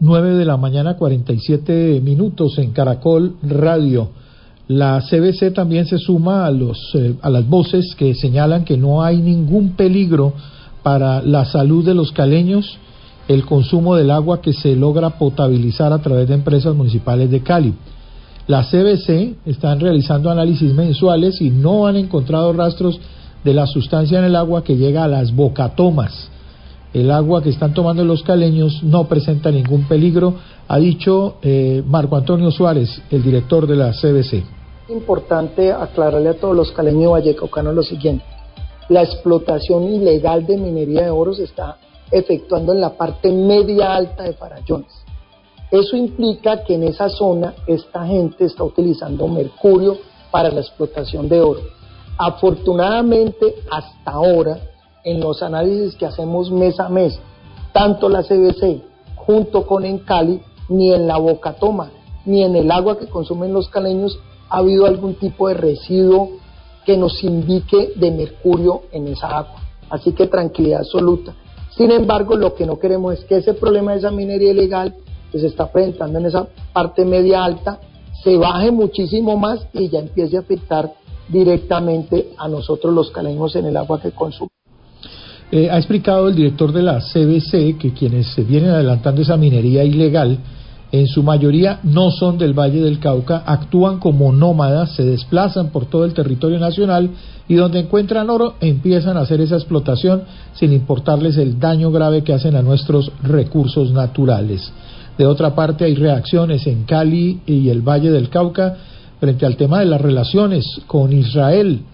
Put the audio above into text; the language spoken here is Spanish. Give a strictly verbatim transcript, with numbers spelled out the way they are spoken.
nueve de la mañana, cuarenta y siete minutos en Caracol Radio. La C B C también se suma a, los, eh, a las voces que señalan que no hay ningún peligro para la salud de los caleños el consumo del agua que se logra potabilizar a través de empresas municipales de Cali. La C B C están realizando análisis mensuales y no han encontrado rastros de la sustancia en el agua que llega a las bocatomas. El agua que están tomando los caleños no presenta ningún peligro, ha dicho eh, Marco Antonio Suárez, el director de la C B C. Es importante aclararle a todos los caleños y vallecaucanos lo siguiente: la explotación ilegal de minería de oro se está efectuando en la parte media alta de Farallones. Eso implica que en esa zona esta gente está utilizando mercurio para la explotación de oro. Afortunadamente, hasta ahora, en los análisis que hacemos mes a mes, tanto la C B C junto con Encali, ni en la bocatoma, ni en el agua que consumen los caleños ha habido algún tipo de residuo que nos indique de mercurio en esa agua. Así que tranquilidad absoluta. Sin embargo, lo que no queremos es que ese problema de esa minería ilegal que se está presentando en esa parte media alta se baje muchísimo más y ya empiece a afectar directamente a nosotros los caleños en el agua que consumimos. Eh, ha explicado el director de la C B C que quienes se vienen adelantando esa minería ilegal, en su mayoría no son del Valle del Cauca, actúan como nómadas, se desplazan por todo el territorio nacional y donde encuentran oro empiezan a hacer esa explotación sin importarles el daño grave que hacen a nuestros recursos naturales. De otra parte, hay reacciones en Cali y el Valle del Cauca frente al tema de las relaciones con Israel.